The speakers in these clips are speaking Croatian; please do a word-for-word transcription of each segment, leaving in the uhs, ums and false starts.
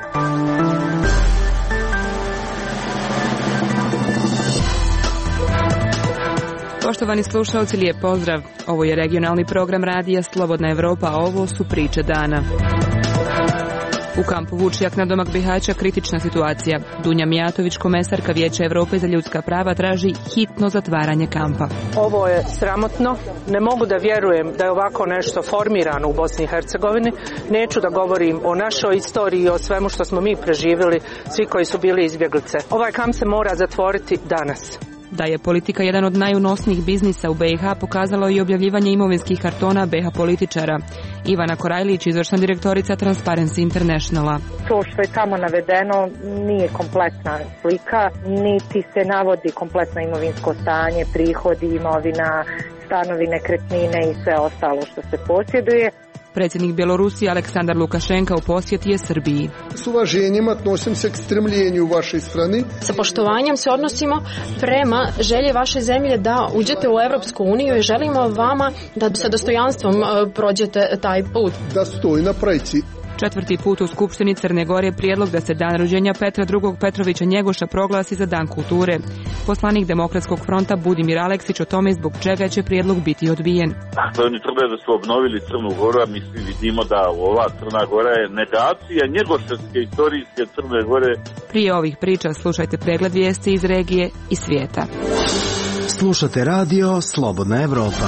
Poštovani slušalci, lijep pozdrav. Ovo je regionalni program radija Slobodna Evropa, a ovo su priče dana. U kampu Vučjak na domak Bihaća kritična situacija. Dunja Mijatović, komesarka Vijeća Evrope za ljudska prava, traži hitno zatvaranje kampa. Ovo je sramotno. Ne mogu da vjerujem da je ovako nešto formirano u Bosni i Hercegovini. Neću da govorim o našoj istoriji i o svemu što smo mi preživjeli, svi koji su bili izbjeglice. Ovaj kamp se mora zatvoriti danas. Da je politika jedan od najunosnijih biznisa u B i H pokazalo i objavljivanje imovinskih kartona B i H političara. Ivana Korajlić, izvršna direktorica Transparency Internationala. To što je tamo navedeno nije kompletna slika, niti se navodi kompletno imovinsko stanje, prihodi, imovina, stanovi, nekretnine i sve ostalo što se posjeduje. Predsjednik Bjelorusije Aleksandar Lukašenka u posjeti je Srbiji. S uvaženjem odnosim se k stremljenju vaše strane. Sa poštovanjem se odnosimo prema želje vaše zemlje da uđete u Europsku uniju i želimo vama da sa dostojanstvom prođete taj put. Da stoji na prajci. Četvrti put u Skupštini Crne Gore prijedlog da se dan rođenja Petra drugog Petrovića Njegoša proglasi za dan kulture. Poslanik Demokratskog fronta Budimir Aleksić o tome zbog čega će prijedlog biti odbijen. Dakle, oni tvrde da su obnovili Crnu Goru, a mi svi vidimo da ova Crna Gora je negacija njegoševske istorijske Crne Gore. Prije ovih priča slušajte pregled vijesti iz regije i svijeta. Slušate radio Slobodna Evropa.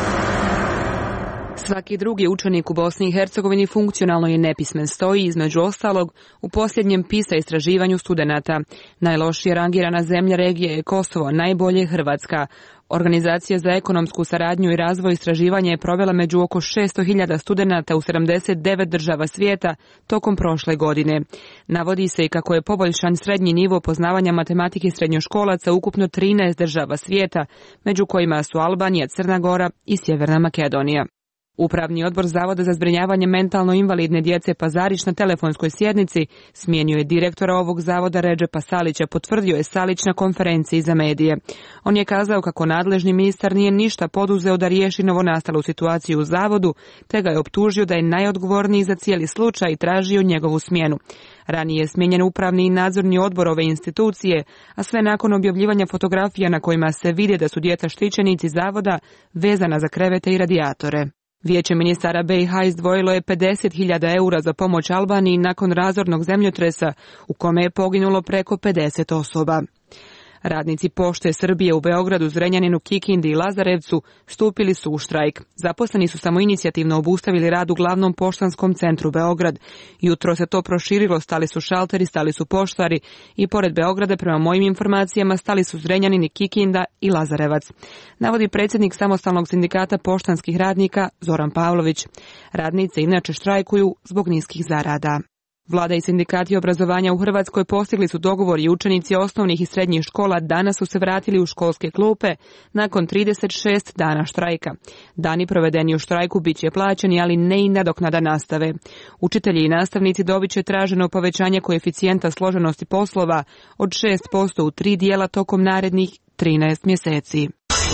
Svaki drugi učenik u Bosni i Hercegovini funkcionalno je nepismen, stoji između ostalog u posljednjem PISA istraživanju studenata. Najlošije rangirana zemlja regije je Kosovo, najbolje Hrvatska. Organizacija za ekonomsku saradnju i razvoj istraživanja je provela među oko šesto hiljada studenata u sedamdeset devet država svijeta tokom prošle godine. Navodi se i kako je poboljšan srednji nivo poznavanja matematike srednjoškolaca ukupno trinaest država svijeta, među kojima su Albanija, Crna Gora i Sjeverna Makedonija. Upravni odbor Zavoda za zbrinjavanje mentalno invalidne djece Pazarić na telefonskoj sjednici smijenio je direktora ovog zavoda Redžepa Salića, potvrdio je Salić na konferenciji za medije. On je kazao kako nadležni ministar nije ništa poduzeo da riješi novonastalu situaciju u zavodu, te ga je optužio da je najodgovorniji za cijeli slučaj i tražio njegovu smjenu. Ranije je smijenjen upravni i nadzorni odbor ove institucije, a sve nakon objavljivanja fotografija na kojima se vidi da su djeca štićenici zavoda vezana za krevete i radijatore. Vijeće ministara B i H izdvojilo je pedeset hiljada eura za pomoć Albaniji nakon razornog zemljotresa u kome je poginulo preko pedeset osoba. Radnici Pošte Srbije u Beogradu, Zrenjaninu, Kikindi i Lazarevcu stupili su u štrajk. Zaposleni su samoinicijativno obustavili rad u glavnom poštanskom centru Beograd. Jutro se to proširilo, stali su šalteri, stali su poštari i pored Beograda, prema mojim informacijama, stali su Zrenjanin, Kikinda i Lazarevac. Navodi predsjednik samostalnog sindikata poštanskih radnika Zoran Pavlović. Radnice inače štrajkuju zbog niskih zarada. Vlada i sindikati obrazovanja u Hrvatskoj postigli su dogovor i učenici osnovnih i srednjih škola danas su se vratili u školske klupe nakon trideset šest dana štrajka. Dani provedeni u štrajku bit će plaćeni, ali ne i nadoknada nastave. Učitelji i nastavnici dobit će traženo povećanje koeficijenta složenosti poslova od šest posto u tri dijela tokom narednih trinaest mjeseci.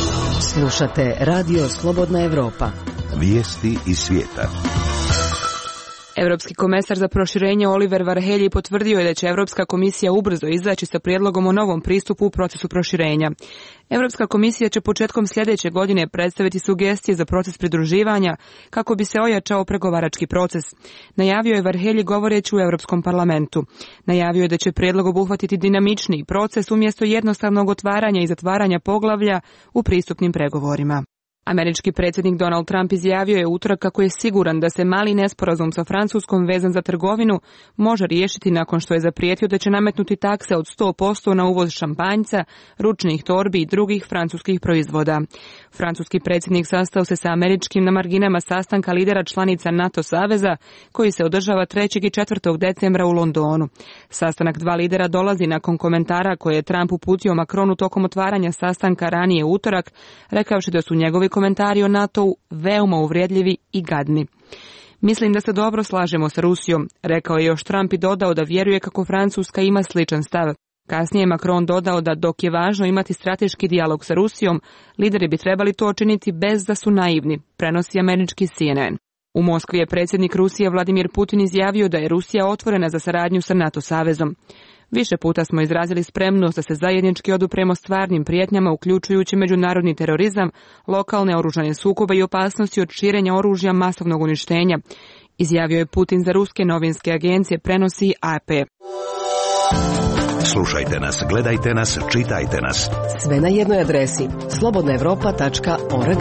Slušate radio Slobodna Evropa. Vijesti iz svijeta. Europski komesar za proširenje Oliver Varhelyi potvrdio je da će Europska komisija ubrzo izaći sa prijedlogom o novom pristupu u procesu proširenja. Europska komisija će početkom sljedeće godine predstaviti sugestije za proces pridruživanja kako bi se ojačao pregovarački proces. Najavio je Varhelyi govoreći u Europskom parlamentu. Najavio je da će prijedlog obuhvatiti dinamičniji proces umjesto jednostavnog otvaranja i zatvaranja poglavlja u pristupnim pregovorima. Američki predsjednik Donald Trump izjavio je utorak kako je siguran da se mali nesporazum sa Francuskom vezan za trgovinu može riješiti nakon što je zaprijetio da će nametnuti takse od sto posto na uvoz šampanjca, ručnih torbi i drugih francuskih proizvoda. Francuski predsjednik sastao se sa američkim na marginama sastanka lidera članica NATO saveza koji se održava trećeg i četvrtog decembra u Londonu. Sastanak dva lidera dolazi nakon komentara koje je Trump uputio Macronu tokom otvaranja sastanka ranije utorak, rekavši da su njegovi komentari o NATO-u veoma uvrijedljivi i gadni. Mislim da se dobro slažemo sa Rusijom, rekao je još Trump i dodao da vjeruje kako Francuska ima sličan stav. Kasnije je Macron dodao da dok je važno imati strateški dijalog sa Rusijom, lideri bi trebali to učiniti bez da su naivni, prenosi američki C N N. U Moskvi je predsjednik Rusije Vladimir Putin izjavio da je Rusija otvorena za saradnju sa NATO savezom. Više puta smo izrazili spremnost da se zajednički odupremo stvarnim prijetnjama, uključujući međunarodni terorizam, lokalne oružane sukobe i opasnosti od širenja oružja masovnog uništenja, izjavio je Putin za ruske novinske agencije, prenosi A P. Slušajte nas, gledajte nas, čitajte nas. Sve na jednoj adresi slobodna evropa tačka org.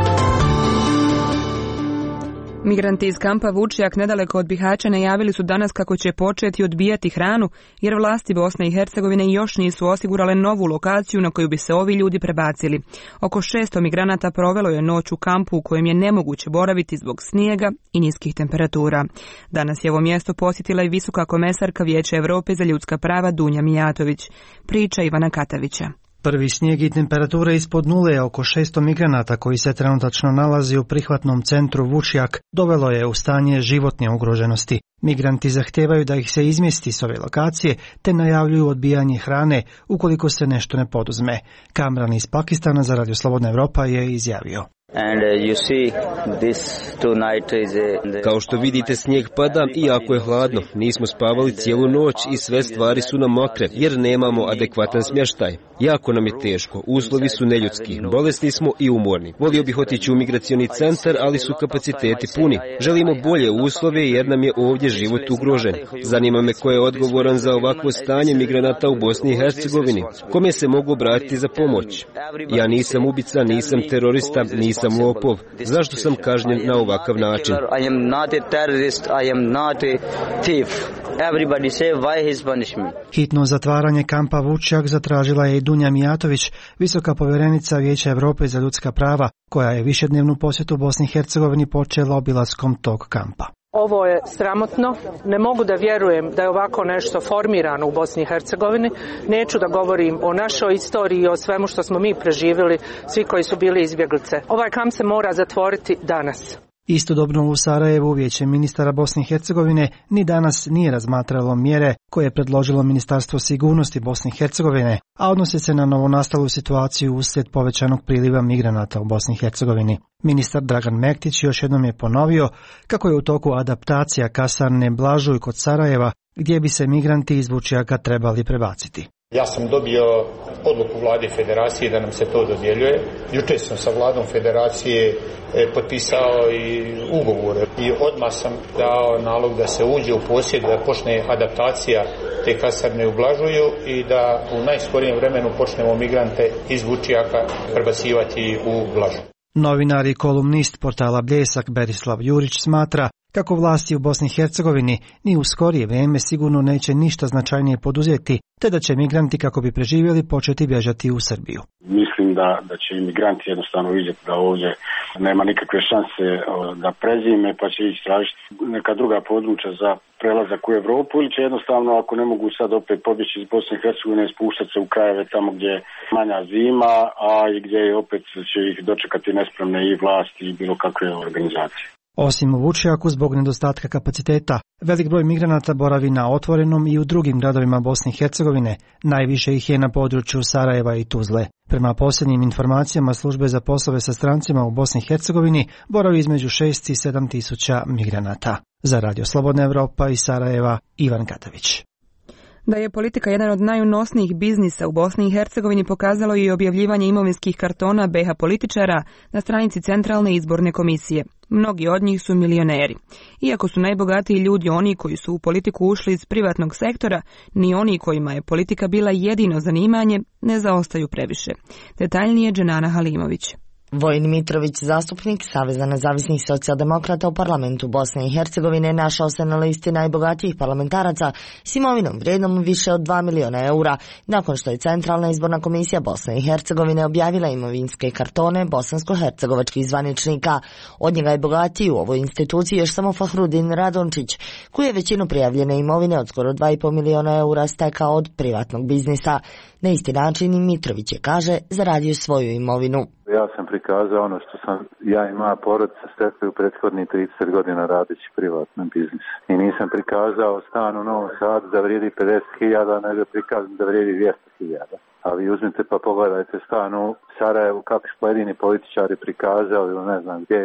Migranti iz kampa Vučjak nedaleko od Bihaća najavili su danas kako će početi odbijati hranu, jer vlasti Bosne i Hercegovine još nisu osigurale novu lokaciju na koju bi se ovi ljudi prebacili. Oko šesto migranata provelo je noć u kampu u kojem je nemoguće boraviti zbog snijega i niskih temperatura. Danas je ovo mjesto posjetila i visoka komesarka Vijeća Europe za ljudska prava Dunja Mijatović. Priča Ivana Katavića. Prvi snijeg i temperature ispod nule je oko šesto migranata koji se trenutačno nalazi u prihvatnom centru Vučjak dovelo je u stanje životne ugroženosti. Migranti zahtijevaju da ih se izmjesti s ove lokacije te najavljuju odbijanje hrane ukoliko se nešto ne poduzme. Kamran iz Pakistana za Radio Slobodna Evropa je izjavio. And uh, you see this tonight is a... Kao što vidite, snijeg pada i jako je hladno. Nismo spavali cijelu noć i sve stvari su nam mokre jer nemamo adekvatan smještaj. Jako nam je teško, uslovi su neljudski, bolesni smo i umorni. Volio bih otići u migracioni centar, ali su kapaciteti puni. Želimo bolje uslove jer nam je ovdje život ugrožen. Zanima me ko je odgovoran za ovakvo stanje migranata u Bosni i Hercegovini. Kome se mogu obratiti za pomoć? Ja nisam ubica, nisam terorista, nisam sam lopov. Zašto sam kažnjen na ovakav način? I am not a terrorist, I am not a thief. Everybody say why his punishment. Hitno zatvaranje kampa Vučjak zatražila je i Dunja Mijatović, visoka povjerenica Vijeća Europe za ljudska prava, koja je višednevnu posjetu Bosni i Hercegovini počela obilaskom tog kampa. Ovo je sramotno, ne mogu da vjerujem da je ovako nešto formirano u Bosni i Hercegovini. Neću da govorim o našoj istoriji i o svemu što smo mi preživjeli, svi koji su bili izbjeglice. Ovaj kamp se mora zatvoriti danas. Istodobno u Sarajevu Vijeće ministara Bosne i Hercegovine ni danas nije razmatralo mjere koje je predložilo Ministarstvo sigurnosti Bosne i Hercegovine, a odnose se na novonastalu situaciju uslijed povećanog priliva migranata u Bosni i Hercegovini. Ministar Dragan Mektić još jednom je ponovio kako je u toku adaptacija kasarne Blažuj kod Sarajeva, gdje bi se migranti iz Vučjaka trebali prebaciti. Ja sam dobio odluku vlade federacije da nam se to dodjeljuje. Jučer sam sa vladom federacije potpisao i ugovore i odmah sam dao nalog da se uđe u posjed, da počne adaptacija te kasarne u Blažuju i da u najskorijem vremenu počnemo migrante iz Vučjaka prebacivati u Blažuj. Novinar i kolumnist portala Bljesak Berislav Jurić smatra kako vlasti u Bosni i Hercegovini ni u skorije vrijeme sigurno neće ništa značajnije poduzeti, te da će migranti kako bi preživjeli početi bježati u Srbiju. Mislim da, da će imigranti jednostavno vidjeti da ovdje nema nikakve šanse da prezime, pa će ići tražiti neka druga područja za prelazak u Europu, ili će jednostavno, ako ne mogu sad opet pobjeći iz Bosne i Hercegovine, spuštati se u krajeve tamo gdje je manja zima, a i gdje opet će ih dočekati nespremne i vlasti i bilo kakve organizacije. Osim u Vučjaku, zbog nedostatka kapaciteta, velik broj migranata boravi na otvorenom i u drugim gradovima Bosne i Hercegovine, najviše ih je na području Sarajeva i Tuzle. Prema posljednjim informacijama službe za poslove sa strancima u Bosni i Hercegovini boravi između šest i sedam tisuća migranata. Za Radio Slobodna Evropa iz Sarajeva, Ivan Katavić. Da je politika jedan od najunosnijih biznisa u Bosni i Hercegovini pokazalo i objavljivanje imovinskih kartona B iH političara na stranici Centralne izborne komisije. Mnogi od njih su milioneri. Iako su najbogatiji ljudi oni koji su u politiku ušli iz privatnog sektora, ni oni kojima je politika bila jedino zanimanje ne zaostaju previše. Detaljnije Dženana Halimović. Vojin Mitrović, zastupnik Saveza nezavisnih socijaldemokrata u parlamentu Bosne i Hercegovine, našao se na listi najbogatijih parlamentaraca s imovinom vrijednom više od dva miliona eura, nakon što je Centralna izborna komisija Bosne i Hercegovine objavila imovinske kartone bosansko-hercegovačkih zvaničnika. Od njega je bogatiji u ovoj instituciji još samo Fahrudin Radončić, koji je većinu prijavljene imovine od skoro dva i pol miliona eura stekao od privatnog biznisa. Na isti način i Mitrović je, kaže, zaradio svoju imovinu. Ja sam prikazao ono što sam ja i moja porodica stekli u prethodnih trideset godina radeći privatnom biznisu. I nisam prikazao stan u Novom Sadu da vrijedi pedeset hiljada, nego prikazam da vrijedi dvjesto hiljada. A vi uzmite pa pogledajte stan u Sarajevu kako su pojedini političari prikazali ili ne znam gdje još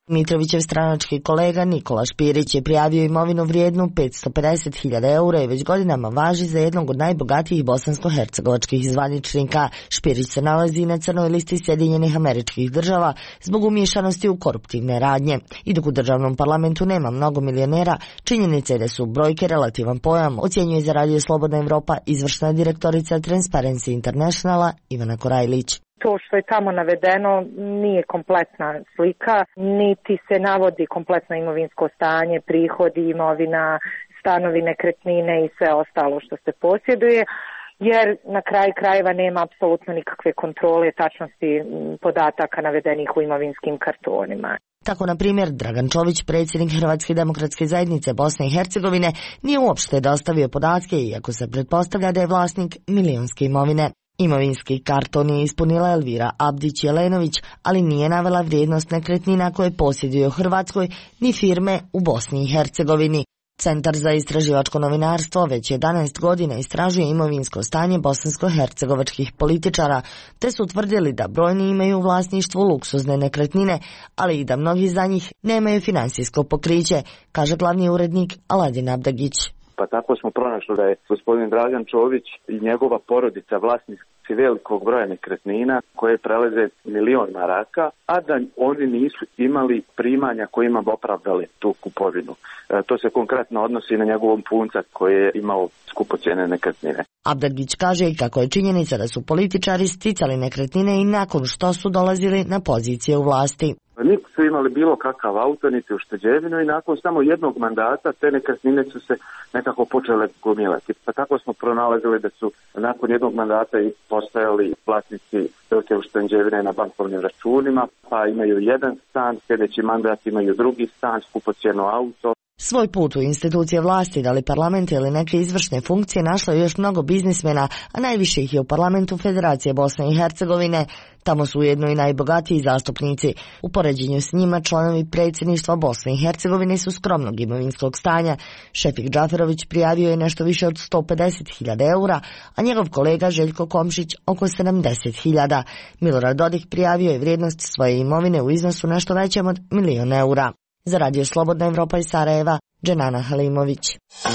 Mitrovićev stranački kolega Nikola Špirić je prijavio imovinu vrijednu petsto pedeset hiljada eura i već godinama važi za jednog od najbogatijih bosansko-hercegovačkih zvaničnika. Špirić se nalazi na crnoj listi Sjedinjenih Američkih Država zbog umiješanosti u koruptivne radnje. I dok u državnom parlamentu nema mnogo milionera, činjenica je da su brojke relativan pojam, ocjenjuje za Radio Slobodna Evropa izvršna direktorica Transparency Internationala Ivana Korajlić. To što je tamo navedeno nije kompletna slika, niti se navodi kompletno imovinsko stanje, prihodi, imovina, stanovi, nekretnine i sve ostalo što se posjeduje, jer na kraju krajeva nema apsolutno nikakve kontrole tačnosti podataka navedenih u imovinskim kartonima. Tako, na primjer, Dragan Čović, predsjednik Hrvatske demokratske zajednice Bosne i Hercegovine, nije uopšte dostavio podatke, iako se pretpostavlja da je vlasnik milionske imovine. Imovinski karton je ispunila Elvira Abdić-Jelenović, ali nije navela vrijednost nekretnina koje posjeduje u Hrvatskoj ni firme u Bosni i Hercegovini. Centar za istraživačko novinarstvo već jedanaest godina istražuje imovinsko stanje bosansko-hercegovačkih političara, te su tvrdili da brojni imaju u vlasništvu luksuzne nekretnine, ali i da mnogi za njih nemaju finansijsko pokriće, kaže glavni urednik Aladin Abdagić. Pa tako smo pronašli da je gospodin Dragan Čović i njegova porodica vlasnici velikog broja nekretnina koje prelaze milion maraka, a da oni nisu imali primanja kojima bi opravdali tu kupovinu. E, to se konkretno odnosi na njegovom punca koji je imao skupocjene nekretnine. Abdagić kaže i kako je činjenica da su političari sticali nekretnine i nakon što su dolazili na pozicije u vlasti. Niti su imali bilo kakav auto, niti ušteđevinu i nakon samo jednog mandata te nekretnine su se nekako počele gomilati. Pa tako smo pronalazili da su nakon jednog mandata i postajali vlasnici velike ušteđevine na bankovnim računima, pa imaju jedan stan, sljedeći mandat imaju drugi stan, skupocjeno auto. Svoj put u institucije vlasti, da li parlament ili neke izvršne funkcije, našlo je još mnogo biznismena, a najviše ih je u parlamentu Federacije Bosne i Hercegovine. Tamo su ujedno i najbogatiji zastupnici. U poređenju s njima članovi predsjedništva Bosne i Hercegovine su skromnog imovinskog stanja. Šefik Džaferović prijavio je nešto više od sto pedeset hiljada eura, a njegov kolega Željko Komšić oko sedamdeset hiljada. Milorad Dodik prijavio je vrijednost svoje imovine u iznosu nešto većem od milion eura. Za Radio Slobodna Evropa iz Sarajeva, Dženana Halimović.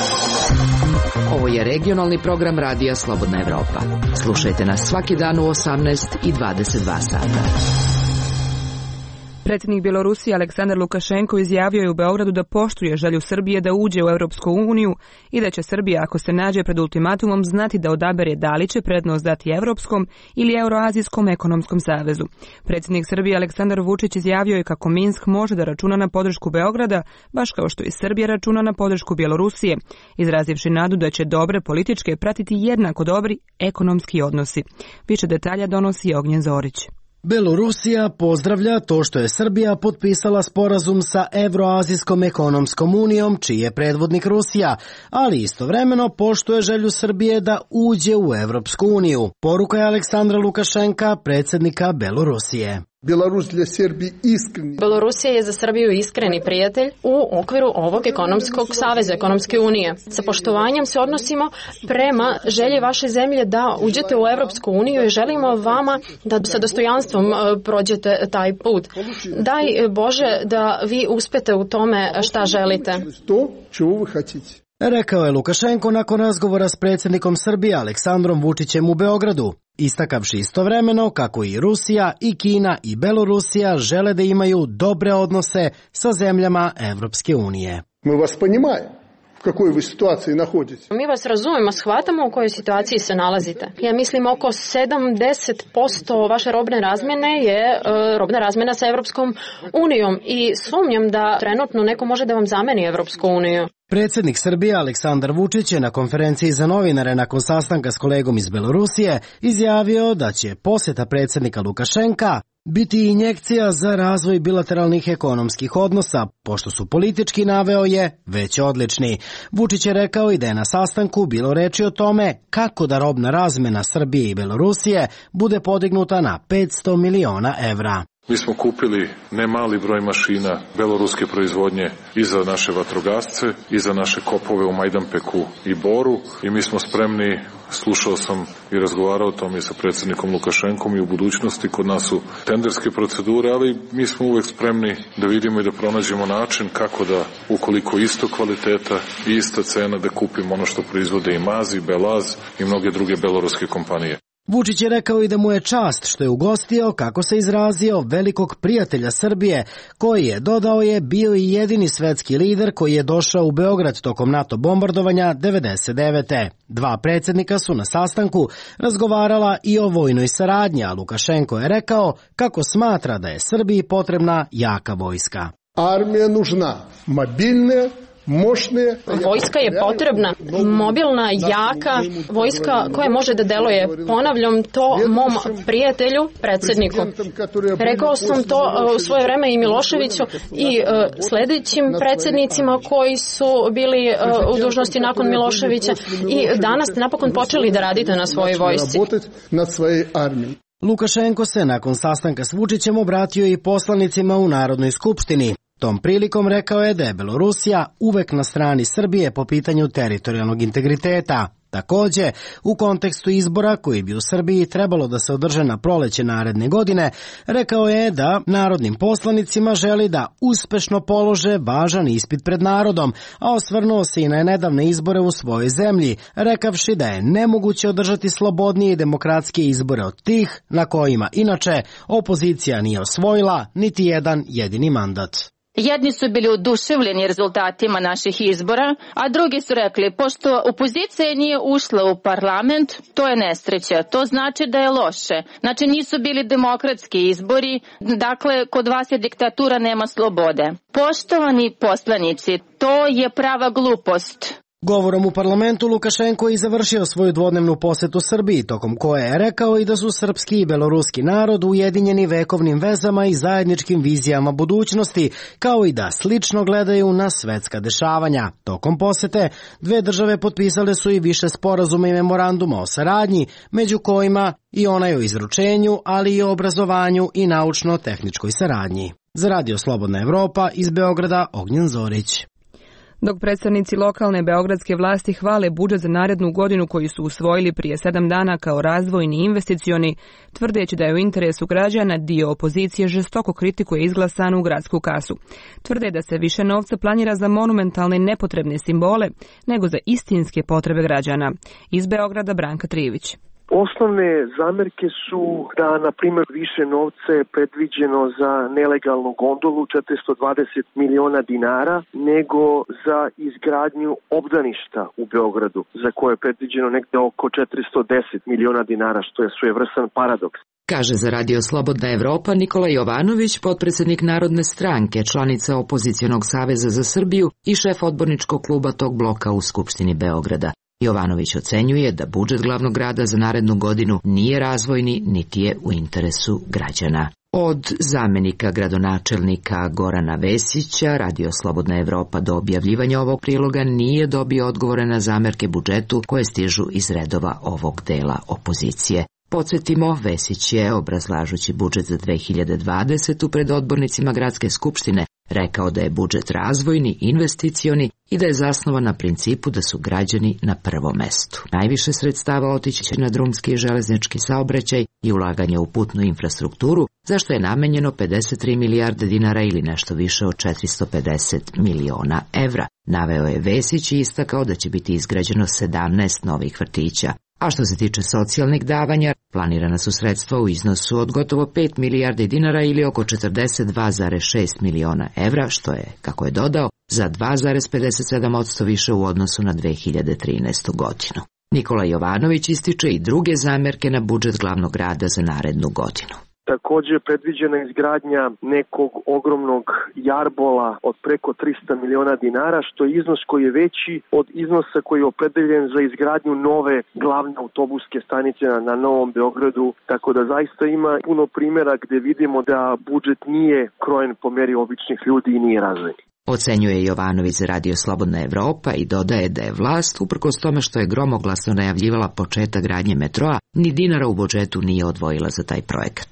Ovo je regionalni program Radija Slobodna Evropa. Slušajte nas svaki dan u osamnaest i dvadeset dva sata. Predsjednik Bjelorusije Aleksandar Lukašenko izjavio je u Beogradu da poštuje želju Srbije da uđe u Europsku uniju i da će Srbija, ako se nađe pred ultimatumom, znati da odabere da li će prednost dati Evropskom ili Euroazijskom ekonomskom savezu. Predsjednik Srbije Aleksandar Vučić izjavio je kako Minsk može da računa na podršku Beograda, baš kao što i Srbija računa na podršku Bjelorusije, izrazivši nadu da će dobre političke pratiti jednako dobri ekonomski odnosi. Više detalja donosi Ognjen Zorić. Belorusija pozdravlja to što je Srbija potpisala sporazum sa Evroazijskom ekonomskom unijom, čiji je predvodnik Rusija, ali istovremeno poštuje želju Srbije da uđe u Evropsku uniju. Poruka je Aleksandra Lukašenka, predsjednika Belorusije. Belorusija je za Srbiju iskreni prijatelj u okviru ovog ekonomskog saveza, ekonomske unije. Sa poštovanjem se odnosimo prema želji vaše zemlje da uđete u Evropsku uniju i želimo vama da sa dostojanstvom prođete taj put. Daj Bože da vi uspete u tome šta želite. Rekao je Lukašenko nakon razgovora s predsjednikom Srbije Aleksandrom Vučićem u Beogradu, istakavši istovremeno kako i Rusija, i Kina, i Belorusija žele da imaju dobre odnose sa zemljama Evropske unije. Mi vas ponimajemo. U kakvoj vi situaciji nahodite? Mi vas razumemo, shvatamo u kojoj situaciji se nalazite. Ja mislim oko sedamdeset posto vaše robne razmjene je e, robna razmjena sa Evropskom unijom i sumnjam da trenutno neko može da vam zameni Evropsku uniju. Predsjednik Srbije Aleksandar Vučić je na konferenciji za novinare nakon sastanka s kolegom iz Belorusije izjavio da će posjeta predsjednika Lukašenka biti injekcija za razvoj bilateralnih ekonomskih odnosa, pošto su politički, naveo je, već odlični. Vučić je rekao i da je na sastanku bilo reči o tome kako da robna razmjena Srbije i Belorusije bude podignuta na petsto miliona evra. Mi smo kupili ne mali broj mašina beloruske proizvodnje i za naše vatrogasce, i za naše kopove u Majdanpeku i Boru i mi smo spremni, slušao sam i razgovarao o tome sa predsjednikom Lukašenkom i u budućnosti kod nas su tenderske procedure, ali mi smo uvek spremni da vidimo i da pronađemo način kako da, ukoliko isto kvaliteta i ista cena, da kupimo ono što proizvode i Maz, i Belaz i mnoge druge beloruske kompanije. Vučić je rekao i da mu je čast što je ugostio, kako se izrazio, velikog prijatelja Srbije, koji je, dodao je, bio i jedini svetski lider koji je došao u Beograd tokom NATO bombardovanja devedeset devete. Dva predsjednika su na sastanku razgovarala i o vojnoj saradnji, a Lukašenko je rekao kako smatra da je Srbiji potrebna jaka vojska. Armija nužna, mobilna, moćne. Vojska je potrebna, mobilna, jaka, vojska koja može da deluje. Ponavljam to mom prijatelju, predsjedniku. Rekao sam to u svoje vreme i Miloševiću i sljedećim predsjednicima koji su bili u dužnosti nakon Miloševića i danas ste napokon počeli da radite na svojoj vojsci. Lukašenko se nakon sastanka s Vučićem obratio i poslanicima u Narodnoj skupštini. Tom prilikom rekao je da je Belorusija uvek na strani Srbije po pitanju teritorijalnog integriteta. Takođe, u kontekstu izbora koji bi u Srbiji trebalo da se održe na proleće naredne godine, rekao je da narodnim poslanicima želi da uspešno polože važan ispit pred narodom, a osvrnuo se i na nedavne izbore u svojoj zemlji, rekavši da je nemoguće održati slobodnije i demokratske izbore od tih na kojima inače opozicija nije osvojila niti jedan jedini mandat. Jedni su bili oduševljeni rezultatima naših izbora, a drugi su rekli, pošto opozicija nije ušla u parlament, to je nesreća, to znači da je loše. Znači nisu bili demokratski izbori, dakle kod vas je diktatura, nema slobode. Poštovani poslanici, to je prava glupost. Govorom u parlamentu Lukašenko je završio svoju dvodnevnu posetu Srbiji, tokom koje je rekao i da su srpski i beloruski narod ujedinjeni vekovnim vezama i zajedničkim vizijama budućnosti, kao i da slično gledaju na svetska dešavanja. Tokom posete dve države potpisale su i više sporazuma i memoranduma o saradnji, među kojima i onaj o izručenju, ali i o obrazovanju i naučno-tehničkoj saradnji. Za Radio Slobodna Evropa iz Beograda, Ognjen Zorić. Dok predstavnici lokalne beogradske vlasti hvale budžet za narednu godinu koji su usvojili prije sedam dana kao razvojni i investicioni, tvrdeći da je u interesu građana, dio opozicije žestoko kritikuje izglasanu gradsku kasu. Tvrde da se više novca planira za monumentalne i nepotrebne simbole nego za istinske potrebe građana. Iz Beograda Branka Trivić. Osnovne zamerke su da, na primjer, više novca je predviđeno za nelegalnu gondolu, četiristo dvadeset miliona dinara, nego za izgradnju obdaništa u Beogradu, za koje je predviđeno negde oko četiristo deset miliona dinara, što je svojevrstan paradoks. Kaže za Radio Slobodna Evropa Nikola Jovanović, potpredsjednik Narodne stranke, članica Opozicionog saveza za Srbiju i šef odborničkog kluba tog bloka u Skupštini Beograda. Jovanović ocenjuje da budžet glavnog grada za narednu godinu nije razvojni, niti je u interesu građana. Od zamenika gradonačelnika Gorana Vesića, Radio Slobodna Evropa do objavljivanja ovog priloga nije dobio odgovore na zamerke budžetu koje stižu iz redova ovog dela opozicije. Podsjetimo, Vesić je, obrazlažući budžet za dve hiljade dvadesetu pred odbornicima Gradske skupštine, rekao da je budžet razvojni, investicioni i da je zasnovan na principu da su građani na prvom mestu. Najviše sredstava otići će na drumski i železnički saobraćaj i ulaganje u putnu infrastrukturu, za što je namenjeno pedeset tri milijarde dinara ili nešto više od četiristo pedeset miliona evra. Naveo je Vesić i istakao da će biti izgrađeno sedamnaest novih vrtića. A što se tiče socijalnih davanja, planirana su sredstva u iznosu od gotovo pet milijardi dinara ili oko četrdeset dva zarez šest miliona evra, što je, kako je dodao, za dva zarez pedeset sedam posto više u odnosu na dve hiljade trinaestu godinu. Nikola Jovanović ističe i druge zamerke na budžet glavnog grada za narednu godinu. Također je predviđena izgradnja nekog ogromnog jarbola od preko trista miliona dinara, što je iznos koji je veći od iznosa koji je opredeljen za izgradnju nove glavne autobuske stanice na, na Novom Beogradu, tako da zaista ima puno primjera gdje vidimo da budžet nije krojen po meri običnih ljudi i nije razvojni. Ocenjuje Jovanović za Radio Slobodna Evropa i dodaje da je vlast, uprkos tome što je gromoglasno najavljivala početak gradnje metroa, ni dinara u budžetu nije odvojila za taj projekat.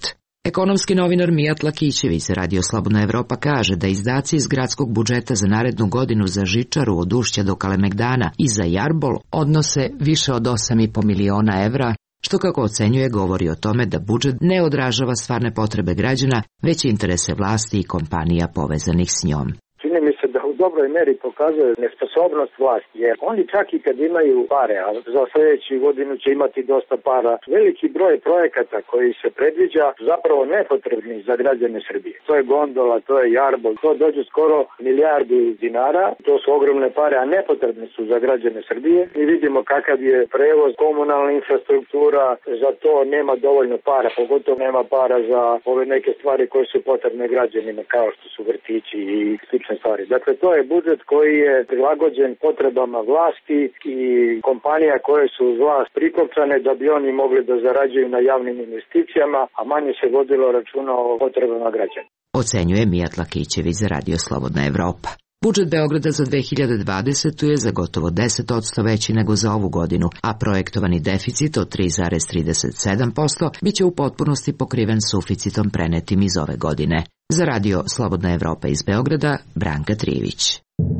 Ekonomski novinar Mijat Lakićević za Radio Slobodna Evropa kaže da izdaci iz gradskog budžeta za narednu godinu za žičaru od Ušća do Kalemegdana i za Jarbol odnose više od osam i po miliona evra, što kako ocenjuje govori o tome da budžet ne odražava stvarne potrebe građana, već interese vlasti i kompanija povezanih s njom. Čini mi se da u dobroj meri pokazuje nesposobnost vlasti, jer oni čak i kad imaju pare, a za sljedeću godinu će imati dosta para, veliki broj projekata koji se predviđa zapravo nepotrebni za građane Srbije. To je gondola, to je Jarbol, to dođe skoro milijardu dinara, to su ogromne pare, a nepotrebne su za građane Srbije. Mi vidimo kakav je prevoz, komunalna infrastruktura, za to nema dovoljno para, pogotovo nema para za ove neke stvari koje su potrebne građanima, kao što su vrtići i slične stvari. Dakle, to je budžet koji je prilagođen potrebama vlasti i kompanija koje su uz vlast prikopčane da bi oni mogli da zarađuju na javnim investicijama, a manje se vodilo računa o potrebama građana. Ocenjuje Mijat Lakićević za Radio Slobodna Evropa. Budžet Beograda za dve hiljade dvadesetu. je za gotovo deset posto veći nego za ovu godinu, a projektovani deficit od tri zarez trideset sedam posto biće u potpunosti pokriven suficitom prenetim iz ove godine. Za Radio Slobodna Evropa iz Beograda, Branka Trivić.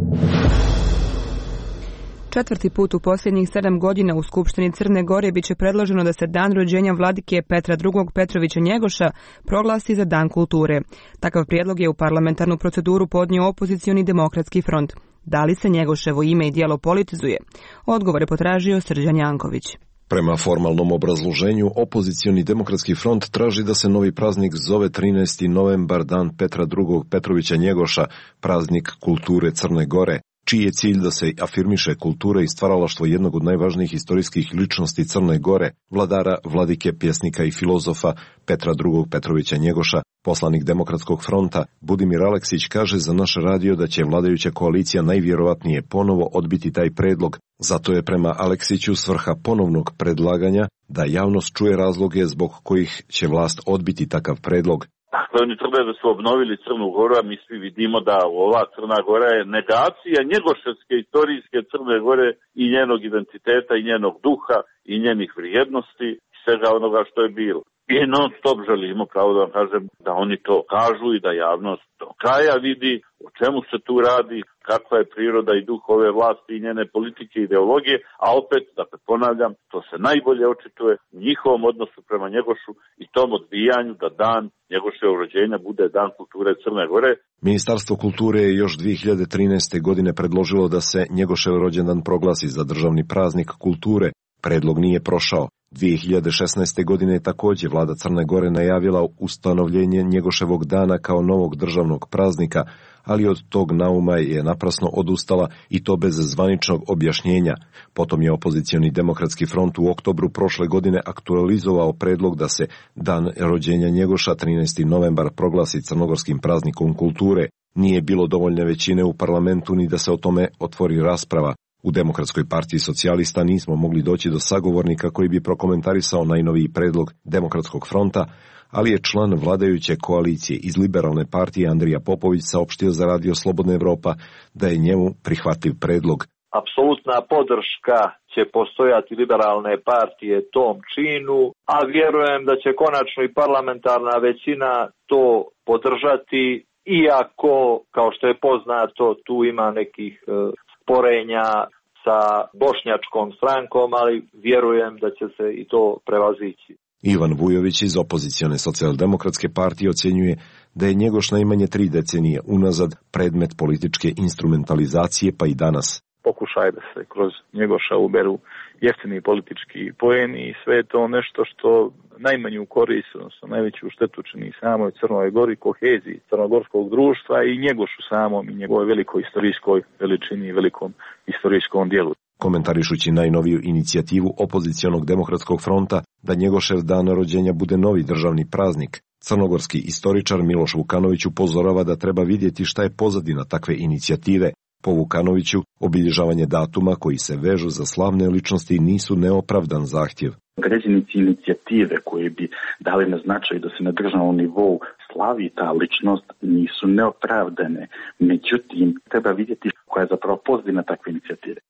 Četvrti put u posljednjih sedam godina u Skupštini Crne Gore biće predloženo da se dan rođenja vladike Petra drugog Petrovića Njegoša proglasi za Dan kulture. Takav prijedlog je u parlamentarnu proceduru podnio opozicioni Demokratski front. Da li se Njegoševo ime i djelo politizuje? Odgovor je potražio Srđan Janković. Prema formalnom obrazloženju, opozicioni Demokratski front traži da se novi praznik zove trinaesti novembar, Dan Petra drugog Petrovića Njegoša, praznik kulture Crne Gore, čiji je cilj da se afirmiše kultura i stvaralaštvo jednog od najvažnijih istorijskih ličnosti Crne Gore, vladara, vladike, pjesnika i filozofa Petra drugog Petrovića Njegoša. Poslanik Demokratskog fronta Budimir Aleksić kaže za naš radio da će vladajuća koalicija najvjerovatnije ponovo odbiti taj predlog. Zato je prema Aleksiću svrha ponovnog predlaganja da javnost čuje razloge zbog kojih će vlast odbiti takav predlog. Dakle, oni tvrde da su obnovili Crnu Goru, a mi svi vidimo da ova Crna Gora je negacija njegoševske istorijske Crne Gore i njenog identiteta i njenog duha i njenih vrijednosti i svega onoga što je bilo. I non stop želimo, pravo da vam kažem, da oni to kažu i da javnost do kraja vidi o čemu se tu radi, kakva je priroda i duh ove vlasti i njene politike i ideologije, a opet, dakle ponavljam, to se najbolje očituje u njihovom odnosu prema Njegošu i tom odbijanju da dan Njegoševog rođenja bude Dan kulture Crne Gore. Ministarstvo kulture je još dve hiljade trinaeste. godine predložilo da se Njegošev rođendan proglasi za državni praznik kulture. Predlog nije prošao. dve hiljade šesnaeste. godine je također vlada Crne Gore najavila ustanovljenje Njegoševog dana kao novog državnog praznika, ali od tog nauma je naprasno odustala i to bez zvaničnog objašnjenja. Potom je opozicioni Demokratski front u oktobru prošle godine aktualizovao predlog da se dan rođenja Njegoša trinaesti novembar proglasi crnogorskim praznikom kulture. Nije bilo dovoljne većine u parlamentu ni da se o tome otvori rasprava. U Demokratskoj partiji socijalista nismo mogli doći do sagovornika koji bi prokomentarisao najnoviji predlog Demokratskog fronta, ali je član vladajuće koalicije iz Liberalne partije Andrija Popović saopštio za Radio Slobodna Evropa da je njemu prihvatljiv predlog. Apsolutna podrška će postojati Liberalne partije tom činu, a vjerujem da će konačno i parlamentarna većina to podržati, iako, kao što je poznato, tu ima nekih sporenja sa bošnjačkom strankom, ali vjerujem da će se i to prevazići. Ivan Vujović iz opozicione socijaldemokratske partije ocjenjuje da je Njegoš najmanje tri decenije unazad predmet političke instrumentalizacije, pa i danas. Pokušaj da se kroz Njegoša uberu jeftini politički poeni i sve je to nešto što najmanju korist, odnosno najveću štetu čini samoj Crnoj Gori, koheziji crnogorskog društva i Njegošu samom i njegove velikoj istorijskoj veličini i velikom istorijskom dijelu. Komentarišući najnoviju inicijativu opozicijonog Demokratskog fronta da Njegošev dan rođenja bude novi državni praznik, crnogorski istoričar Miloš Vukanović upozorava da treba vidjeti šta je pozadina takve inicijative. Po Vukanoviću, obilježavanje datuma koji se vežu za slavne ličnosti nisu neopravdan zahtjev. Određenici inicijative koje bi dali na značaj da se na državnom nivou slavi ta ličnost nisu neopravdane. Međutim, treba vidjeti koja je zapravo pozadina takve inicijative. Po mom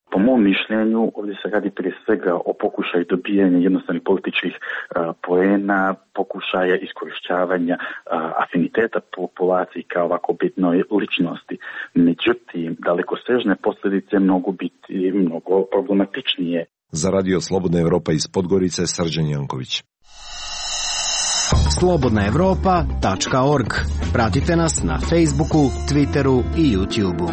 mišljenju ovdje se radi prije svega o pokušaju dobijanja jednostavnih političkih uh, poena, pokušaja iskorišćavanja uh, afiniteta populacije kao ovako bitnoj ličnosti. Međutim, dalekosežne posljedice mogu biti mnogo problematičnije. Za Radio Slobodna Evropa iz Podgorice, Srđan Janković. slobodna evropa tačka org. Pratite nas na Facebooku, Twitteru i YouTubeu.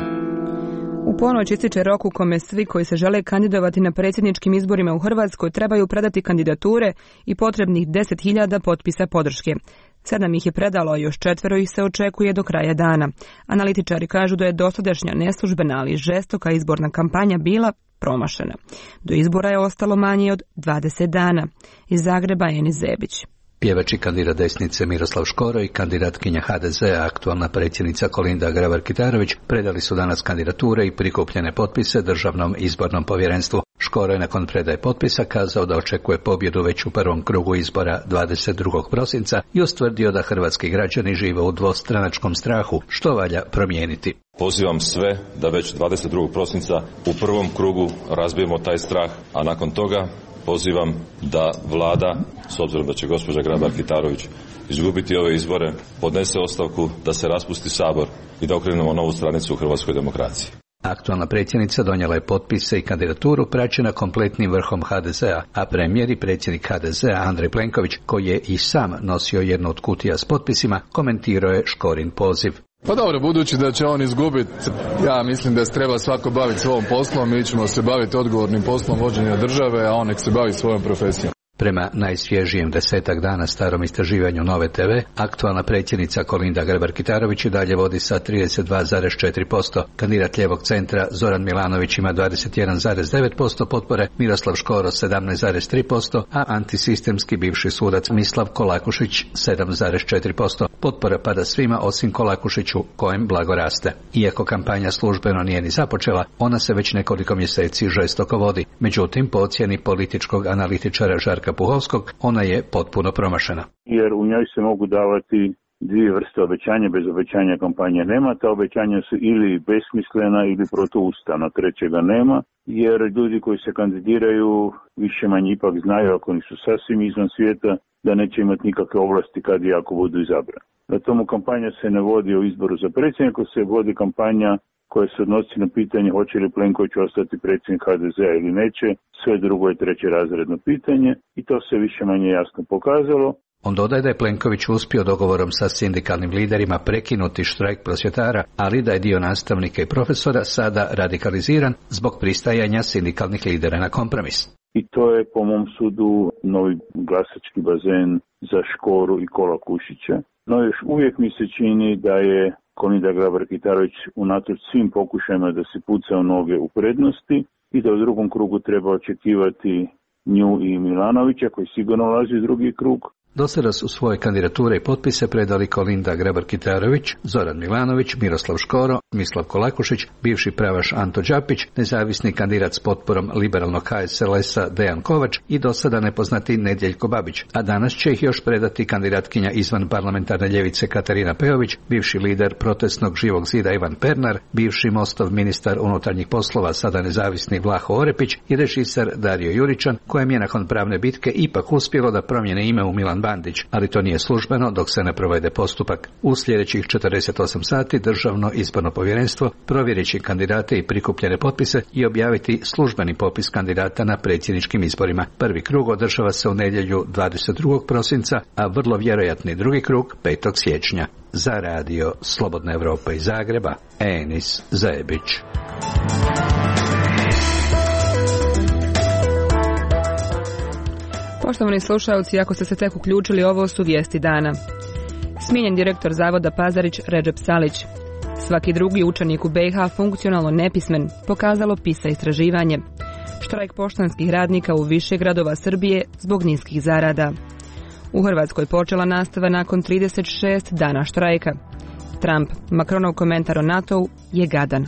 U ponoć ističe rok u kome svi koji se žele kandidovati na predsjedničkim izborima u Hrvatskoj trebaju predati kandidature i potrebnih deset hiljada potpisa podrške. Sedam ih je predalo, a još četvero ih se očekuje do kraja dana. Analitičari kažu da je dosadašnja neslužbena, ali žestoka izborna kampanja bila promašena. Do izbora je ostalo manje od dvadeset dana. Iz Zagreba Enis Zebić. Pjevač i kandidat desnice Miroslav Škoro i kandidatkinja ha de zea, aktualna predsjednica Kolinda Grabar-Kitarović, predali su danas kandidature i prikupljene potpise Državnom izbornom povjerenstvu. Škoro je nakon predaje potpisa kazao da očekuje pobjedu već u prvom krugu izbora dvadeset drugog prosinca i ustvrdio da hrvatski građani žive u dvostranačkom strahu, što valja promijeniti. Pozivam sve da već dvadeset drugog prosinca u prvom krugu razbijemo taj strah, a nakon toga pozivam da vlada, s obzirom da će gospođa Grabar-Kitarović izgubiti ove izbore, podnese ostavku, da se raspusti Sabor i da okrenemo novu stranicu u hrvatskoj demokraciji. Aktualna predsjednica donijela je potpise i kandidaturu praćena kompletnim vrhom ha de zea, a premijer i predsjednik ha de zea Andrej Plenković, koji je i sam nosio jednu od kutija s potpisima, komentirao je Škorin poziv. Pa dobro, budući da će on izgubiti, ja mislim da se treba svako baviti svojom poslom, mi ćemo se baviti odgovornim poslom vođenja države, a on nek se bavi svojom profesijom. Prema najsvježijem desetak dana starom istraživanju Nove te ve, aktualna predsjednica Kolinda Grabar-Kitarović i dalje vodi sa trideset dva zarez četiri posto. Kandidat lijevog centra Zoran Milanović ima dvadeset jedan zarez devet posto potpore, Miroslav Škoro sedamnaest zarez tri posto, a antisistemski bivši sudac Mislav Kolakušić sedam zarez četiri posto. Potpora pada svima osim Kolakušiću, kojem blago raste. Iako kampanja službeno nije ni započela, ona se već nekoliko mjeseci žestoko vodi. Međutim, po ocjeni političkog analitičara Žarka Puhovskog, ona je potpuno promašena. Jer u njoj se mogu davati dvije vrste obećanja, bez obećanja kampanje nema, ta obećanja su ili besmislena ili protuustavna, trećega nema, jer ljudi koji se kandidiraju više manje ipak znaju, ako nisu sasvim izvan svijeta, da neće imati nikakve ovlasti kad i ako budu izabrani. Na tomu kampanja se ne vodi o izboru za predsjednika, se vodi kampanja koja se odnosi na pitanje hoće li Plenković ostati predsjednik ha de zea ili neće, sve drugo je treće razredno pitanje i to se više manje jasno pokazalo. On dodaje da je Plenković uspio dogovorom sa sindikalnim liderima prekinuti štrajk prosvjetara, ali da je dio nastavnika i profesora sada radikaliziran zbog pristajanja sindikalnih lidera na kompromis. I to je po mom sudu novi glasački bazen za Škoru i Kolakušića. No još uvijek mi se čini da je Kolinda Grabar-Kitarović unatoč svim pokušajima da se puca u noge u prednosti i da u drugom krugu treba očekivati nju i Milanovića koji sigurno ulazi u drugi krug. Do sada su svoje kandidature i potpise predali Kolinda Grabar-Kitarović, Zoran Milanović, Miroslav Škoro, Mislav Kolakušić, bivši pravaš Anto Đapić, nezavisni kandidat s potporom liberalnog ha es el es-a Dejan Kovač i do sada nepoznati Nedjeljko Babić, a danas će ih još predati kandidatkinja izvan parlamentarne ljevice Katarina Pejović, bivši lider protestnog Živog zida Ivan Pernar, bivši Mostov ministar unutarnjih poslova, sada nezavisni Vlaho Orepić i režiser Dario Juričan, kojem je nakon pravne bitke ipak uspjelo da promijene ime u Milan Bandić, ali to nije službeno dok se ne provede postupak. U sljedećih četrdeset osam sati Državno izborno povjerenstvo provjerit će kandidate i prikupljene potpise i objaviti službeni popis kandidata na predsjedničkim izborima. Prvi krug održava se u nedjelju dvadeset drugog prosinca, a vrlo vjerojatni drugi krug petog siječnja. Za radio Slobodna Evropa iz Zagreba, Enis Zebić. Poštovani slušalci, ako ste se tek uključili, ovo su vijesti dana. Smijenjen direktor zavoda Pazarić Redžep Salić. Svaki drugi učenik u be i ha funkcionalno nepismen, pokazalo PISA istraživanje. Štrajk poštanskih radnika u više gradova Srbije zbog niskih zarada. U Hrvatskoj počela nastava nakon trideset šest dana štrajka. Trump, Macronov komentar o NATO-u je gadan.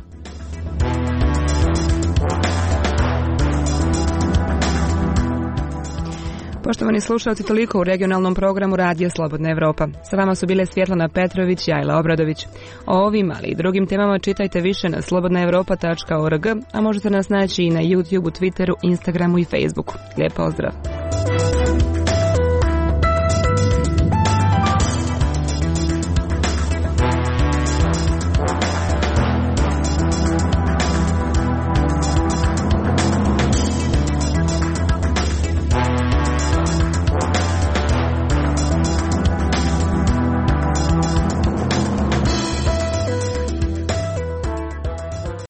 Poštovani slušalci, toliko u regionalnom programu Radija Slobodna Evropa. Sa vama su bile Svjetlana Petrović i Ajla Obradović. O ovim, ali i drugim temama čitajte više na slobodna evropa tačka org, a možete nas naći i na YouTubeu, Twitteru, Instagramu i Facebooku. Lijep pozdrav!